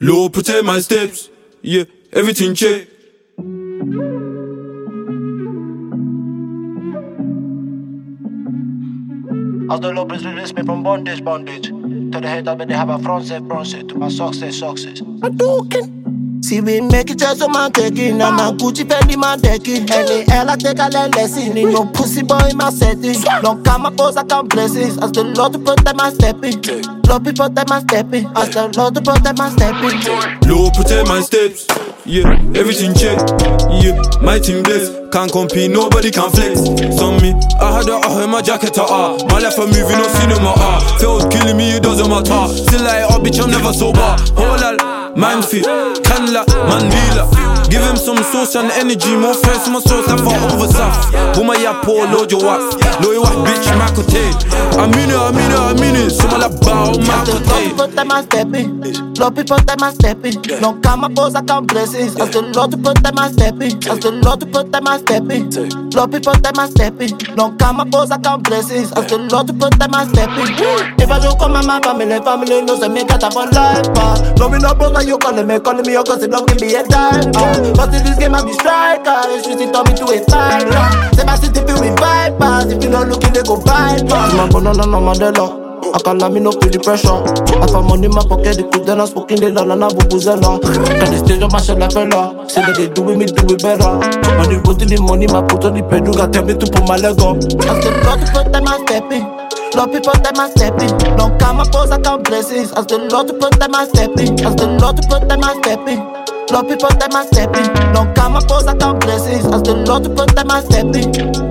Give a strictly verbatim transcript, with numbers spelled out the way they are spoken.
Lord, protect my steps. Yeah, everything check. As the Lord release me from bondage, bondage. To the head that they have a front set, front set. To my success, success. I'm talking. See we make it just so man taking. I'm a Gucci Fendi man taking. Any hell I take a lesson. Need no pussy boy in my setting. Long come my pose I count blessings. As the Lord to protect my stepping. Lord to protect my stepping. As the Lord to protect my stepping. Lord, protect my steps. Yeah, everything check. Yeah, my team blessed. Can't compete, nobody can flex. Some me, I had a ah in my jacket to ah. My life a movie, no cinema ah. Felt killing me, it doesn't matter. Still like oh bitch, I'm never sober. Hold on, man fit, can la, man dealer. Give him some sauce and energy, more friends, more sauce, I for overstuff. Boom, I pour, load your wax. Load your wax, bitch, my cote. I mean it, I mean it, I mean it. Some of that bow, my cote. Lord people time my stepping. Lord people time my stepping. Long come my pose I count blessings. As the Lord to protect my stepping. As the Lord to protect my stepping. Lord people time my stepping. Long come my pose I count blessings. As the Lord to protect my stepping. If I don't come my family, family knows I make it up for life. No me no brother, you calling me, calling me, you cause it don't give me a time. But in this game I be striker. The streets it turn me to a fighter. Say my city feel with vipers. If you not looking they go bypass. My banana no Mandela. I can't let me no feel the pressure. I found money in my pocket, the cool then I spoke in the land and I vuvuzela. Can the stage of my shit like fella. Say that they do with me, do it better. When they go to the money, my put on the pedal, tell me to put my leg up. As the Lord to protect my stepping. Lord people protect my stepping. Long come my pose I count blessings. As the Lord to protect my stepping. As the Lord to protect my stepping. Lord people protect my stepping. Long come my pose I count blessings. As the Lord to protect my stepping.